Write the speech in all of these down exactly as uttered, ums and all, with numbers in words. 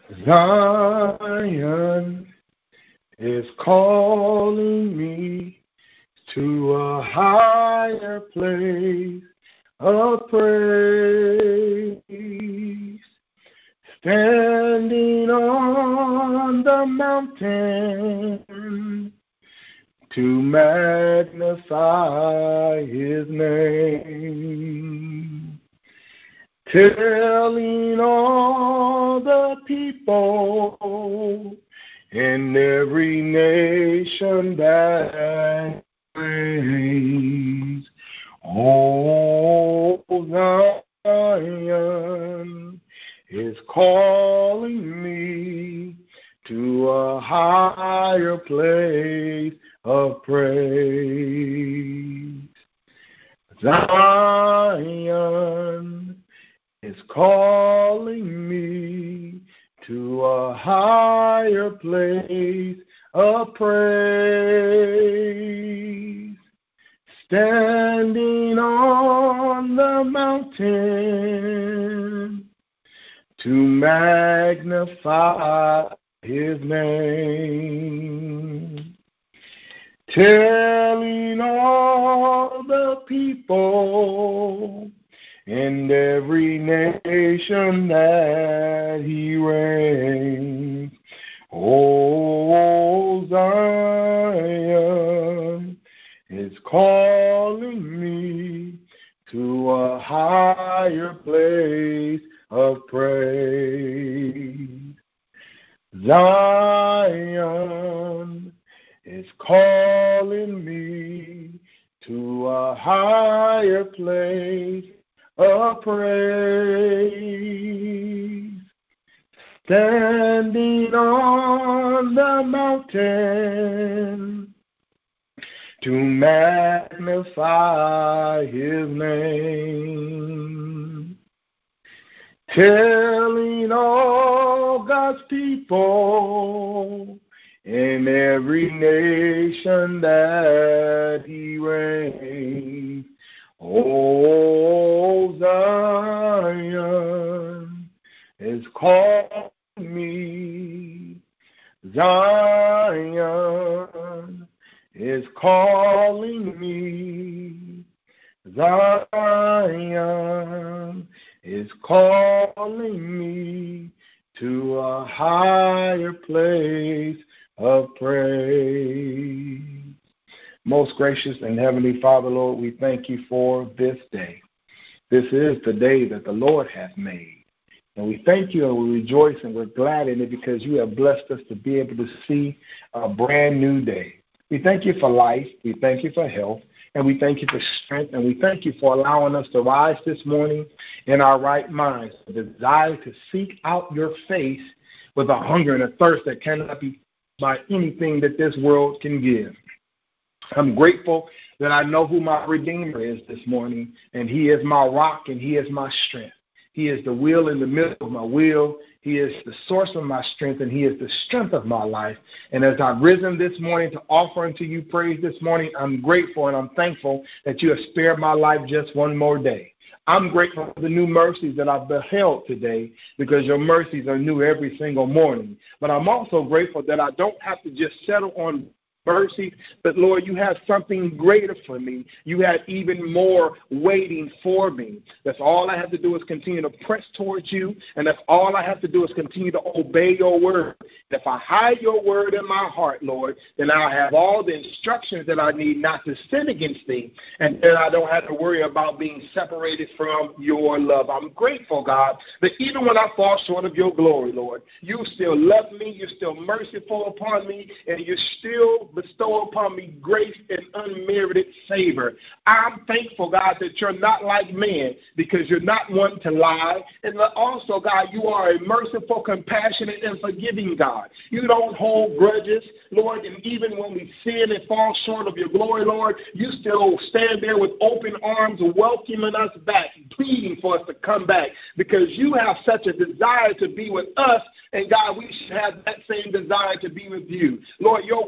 Zion is calling me to a higher place of praise, standing on the mountain to magnify his name, telling all the people in every nation that praise. Oh, Zion is calling me to a higher place of praise. Zion is calling me to a higher place of praise, standing on the mountain to magnify his name, telling all the people in every nation that he reigns. Oh, Zion is calling me to a higher place of praise. Zion is calling me to a higher place of praise, standing on the mountain to magnify his name, telling all God's people in every nation that he reigns. Oh, Zion is calling me. Zion is calling me. Zion is calling me to a higher place of praise. Most gracious and heavenly Father, Lord, we thank you for this day. This is the day that the Lord hath made. And we thank you and we rejoice and we're glad in it because you have blessed us to be able to see a brand new day. We thank you for life. We thank you for health. And we thank you for strength. And we thank you for allowing us to rise this morning in our right minds, the desire to seek out your face with a hunger and a thirst that cannot be by anything that this world can give. I'm grateful that I know who my Redeemer is this morning, and he is my rock and he is my strength. He is the wheel in the middle of my wheel. He is the source of my strength, and he is the strength of my life. And as I've risen this morning to offer unto you praise this morning, I'm grateful and I'm thankful that you have spared my life just one more day. I'm grateful for the new mercies that I've beheld today because your mercies are new every single morning. But I'm also grateful that I don't have to just settle on mercy, but Lord, you have something greater for me. You have even more waiting for me. That's all I have to do is continue to press towards you, and that's all I have to do is continue to obey your word. If I hide your word in my heart, Lord, then I'll have all the instructions that I need not to sin against thee, and then I don't have to worry about being separated from your love. I'm grateful, God, that even when I fall short of your glory, Lord, you still love me, you're still merciful upon me, and you still bestow upon me grace and unmerited favor. I'm thankful, God, that you're not like man because you're not one to lie. And also, God, you are a merciful, compassionate, and forgiving God. You don't hold grudges, Lord, and even when we sin and fall short of your glory, Lord, you still stand there with open arms welcoming us back, pleading for us to come back because you have such a desire to be with us, and God, we should have that same desire to be with you. Lord, your word says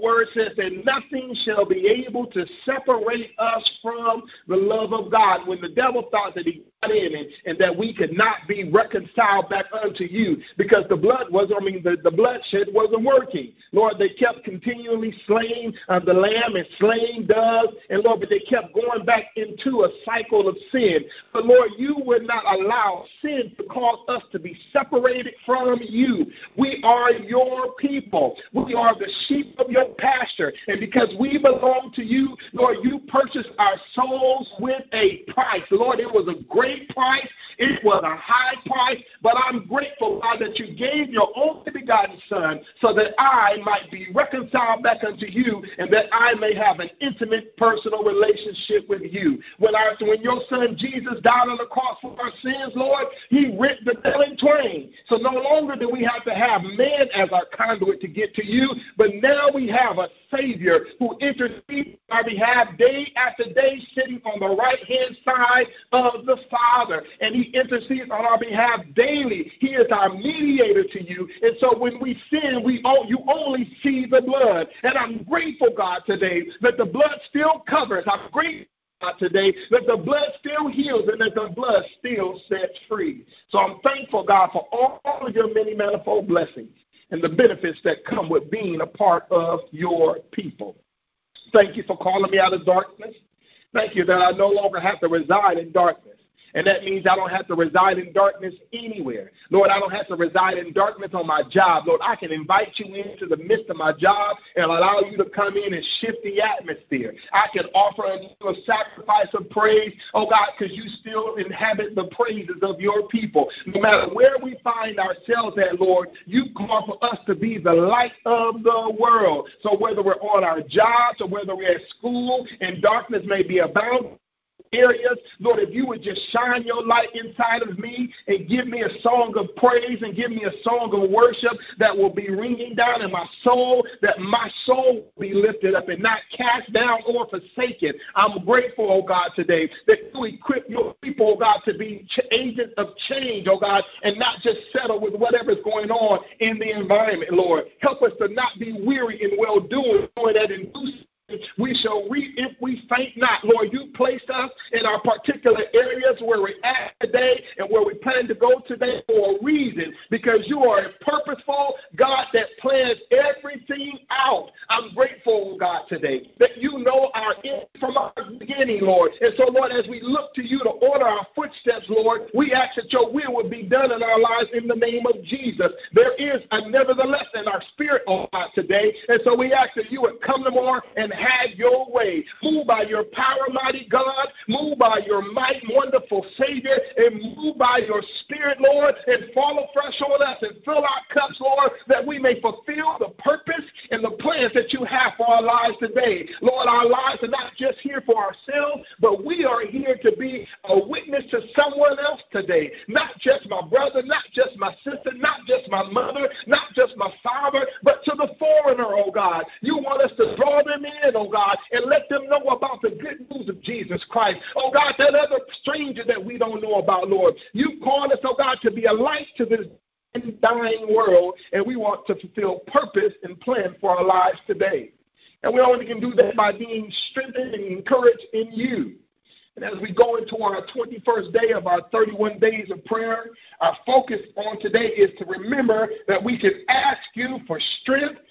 says that nothing shall be able to separate us from the love of God. When the devil thought that he got in and, and that we could not be reconciled back unto you because the blood was, I mean, the, the bloodshed wasn't working. Lord, they kept continually slaying uh, the lamb and slaying doves, and Lord, but they kept going back into a cycle of sin. But Lord, you would not allow sin to cause us to be separated from you. We are your people. We are the sheep of your pasture. And because we belong to you, Lord, you purchased our souls with a price. Lord, it was a great price. It was a high price. But I'm grateful, God, that you gave your only begotten Son so that I might be reconciled back unto you and that I may have an intimate personal relationship with you. When, our, when your Son Jesus died on the cross for our sins, Lord, he ripped the veil in twain. So no longer do we have to have man as our conduit to get to you, but now we have a Savior who intercedes on our behalf day after day, sitting on the right-hand side of the Father. And he intercedes on our behalf daily. He is our mediator to you. And so when we sin, we oh, you only see the blood. And I'm grateful, God, today that the blood still covers. I'm grateful today that the blood still heals and that the blood still sets free. So I'm thankful, God, for all of your many manifold blessings and the benefits that come with being a part of your people. Thank you for calling me out of darkness. Thank you that I no longer have to reside in darkness. And that means I don't have to reside in darkness anywhere. Lord, I don't have to reside in darkness on my job. Lord, I can invite you into the midst of my job and allow you to come in and shift the atmosphere. I can offer a sacrifice of praise, oh God, because you still inhabit the praises of your people. No matter where we find ourselves at, Lord, you call for us to be the light of the world. So whether we're on our jobs or whether we're at school and darkness may be abound, areas, Lord, if you would just shine your light inside of me and give me a song of praise and give me a song of worship that will be ringing down in my soul, that my soul will be lifted up and not cast down or forsaken. I'm grateful, oh God, today that you equip your people, oh God, to be ch- agents of change, oh God, and not just settle with whatever's going on in the environment, Lord. Help us to not be weary in well-doing, knowing that in due we shall reap if we faint not. Lord, you placed us in our particular areas where we're at today and where we plan to go today for a reason, because you are a purposeful God that plans everything out. I'm grateful, God, today that you know our end from our beginning, Lord. And so, Lord, as we look to you to order our footsteps, Lord, we ask that your will would be done in our lives in the name of Jesus. There is a nevertheless in our spirit, oh God, today. And so we ask that you would come tomorrow and have your way. Move by your power, mighty God. Move by your might, wonderful Savior. And move by your spirit, Lord, and fall afresh on us and fill our cups, Lord, that we may fulfill the purpose and the plans that you have for our lives today. Lord, our lives are not just here for ourselves, but we are here to be a witness to someone else today. Not just my brother, not just my sister, not just my mother, not just my father, but to the foreigner, oh God. You want us to draw them in, oh God, and let them know about the good news of Jesus Christ. Oh God, that other stranger that we don't know about, Lord. You called us, oh God, to be a light to this dying world, and we want to fulfill purpose and plan for our lives today. And we only can do that by being strengthened and encouraged in you. And as we go into our twenty-first day of our thirty-one days of prayer, our focus on today is to remember that we can ask you for strength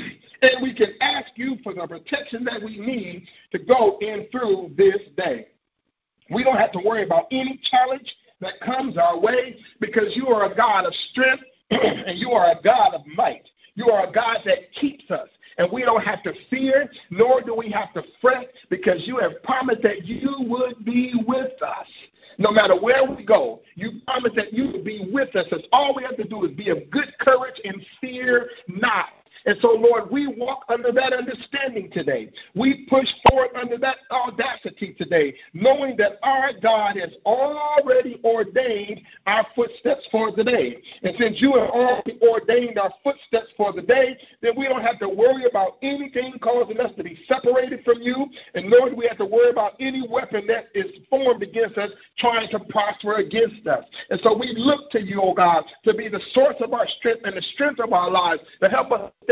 and we can ask you for the protection that we need to go in through this day. We don't have to worry about any challenge that comes our way because you are a God of strength and you are a God of might. You are a God that keeps us. And we don't have to fear, nor do we have to fret, because you have promised that you would be with us. No matter where we go, you promised that you would be with us. That's all we have to do is be of good courage and fear not. And so, Lord, we walk under that understanding today. We push forward under that audacity today, knowing that our God has already ordained our footsteps for the day. And since you have already ordained our footsteps for the day, then we don't have to worry about anything causing us to be separated from you, and nor do we have to worry about any weapon that is formed against us trying to prosper against us. And so we look to you, oh God, to be the source of our strength and the strength of our lives, to help us stand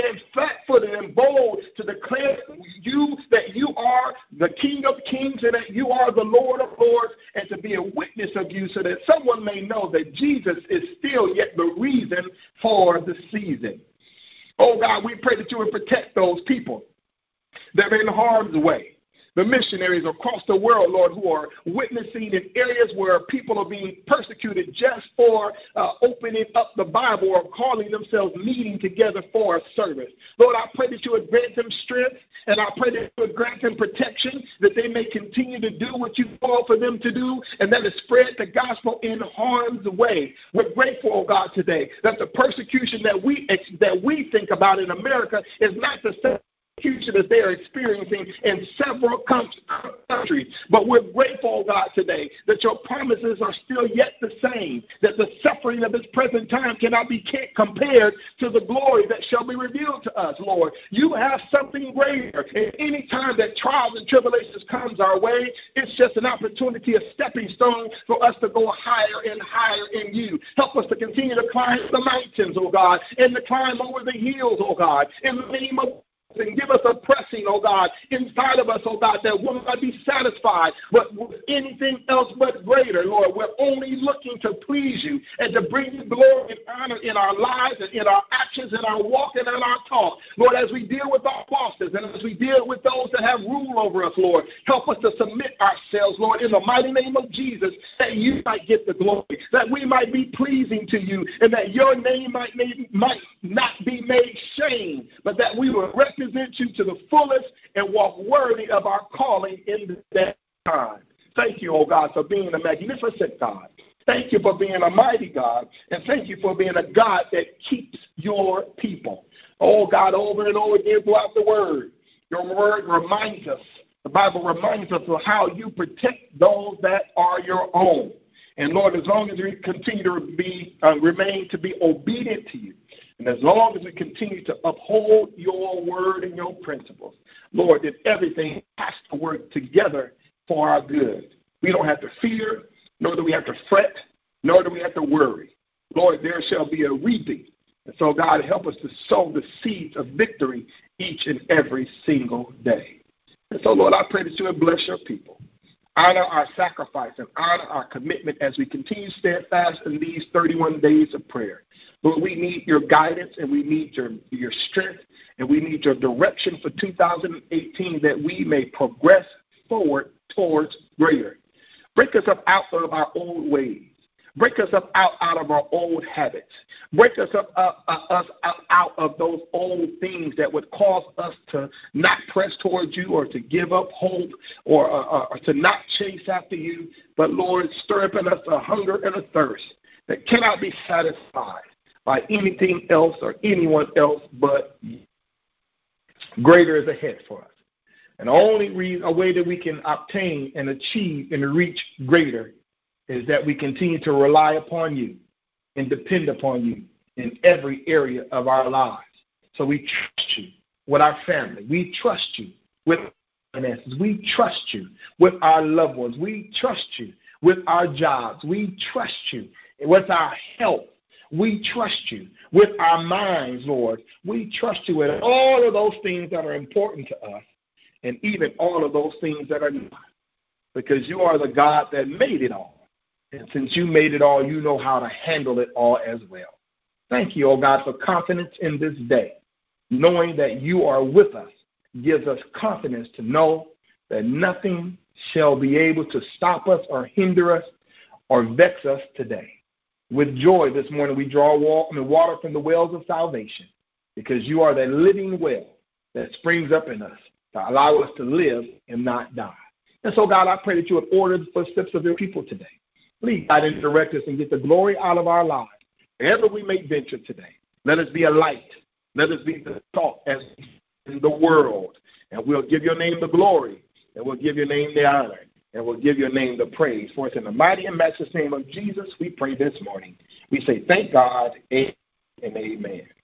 stand flat-footed and bold to declare you that you are the King of Kings and that you are the Lord of Lords, and to be a witness of you so that someone may know that Jesus is still yet the reason for the season. Oh, God, we pray that you would protect those people that are in harm's way. The missionaries across the world, Lord, who are witnessing in areas where people are being persecuted just for uh, opening up the Bible or calling themselves meeting together for a service. Lord, I pray that you would grant them strength, and I pray that you would grant them protection, that they may continue to do what you call for them to do, and that is spread the gospel in harm's way. We're grateful, oh God, today that the persecution that we that we think about in America is not the same persecution that they are experiencing in several countries. But we're grateful, God, today that your promises are still yet the same, that the suffering of this present time cannot be compared to the glory that shall be revealed to us, Lord. You have something greater. And any time that trials and tribulations comes our way, it's just an opportunity, a stepping stone for us to go higher and higher in you. Help us to continue to climb the mountains, oh God, and to climb over the hills, oh God, in the name of and give us a pressing, oh God, inside of us, oh God, that will not be satisfied but with anything else but greater, Lord. We're only looking to please you and to bring you glory and honor in our lives and in our actions, in our walk and in our talk. Lord, as we deal with our bosses and as we deal with those that have rule over us, Lord, help us to submit ourselves, Lord, in the mighty name of Jesus, that you might get the glory, that we might be pleasing to you, and that your name might, may, might not be made shame, but that we will represent you to the fullest and walk worthy of our calling in that time. Thank you, oh God, for being a magnificent God. Thank you for being a mighty God. And thank you for being a God that keeps your people. Oh God, over and over again throughout the word, your word reminds us, the Bible reminds us of how you protect those that are your own. And Lord, as long as we continue to be uh, remain to be obedient to you, and as long as we continue to uphold your word and your principles, Lord, that everything has to work together for our good. We don't have to fear, nor do we have to fret, nor do we have to worry. Lord, there shall be a reaping. And so, God, help us to sow the seeds of victory each and every single day. And so, Lord, I pray that you would bless your people. Honor our sacrifice and honor our commitment as we continue steadfast in these thirty-one days of prayer. Lord, we need your guidance and we need your, your strength and we need your direction for two thousand eighteen that we may progress forward towards greater. Break us up out of our old ways. Break us up out, out of our old habits. Break us up, up, up us out, out of those old things that would cause us to not press towards you or to give up hope or, or, or to not chase after you. But, Lord, stir up in us a hunger and a thirst that cannot be satisfied by anything else or anyone else but you. Greater is ahead for us. And the only reason, a way that we can obtain and achieve and reach greater is that we continue to rely upon you and depend upon you in every area of our lives. So we trust you with our family. We trust you with our finances. We trust you with our loved ones. We trust you with our jobs. We trust you with our health. We trust you with our minds, Lord. We trust you with all of those things that are important to us and even all of those things that are not, because you are the God that made it all. And since you made it all, you know how to handle it all as well. Thank you, oh God, for confidence in this day. Knowing that you are with us gives us confidence to know that nothing shall be able to stop us or hinder us or vex us today. With joy this morning, we draw water from the wells of salvation because you are that living well that springs up in us to allow us to live and not die. And so, God, I pray that you would order the footsteps of your people today. Please guide and direct us and get the glory out of our lives. Wherever we may venture today, let us be a light. Let us be the salt as in the world. And we'll give your name the glory, and we'll give your name the honor, and we'll give your name the praise. For it's in the mighty and matchless name of Jesus we pray this morning. We say thank God and amen.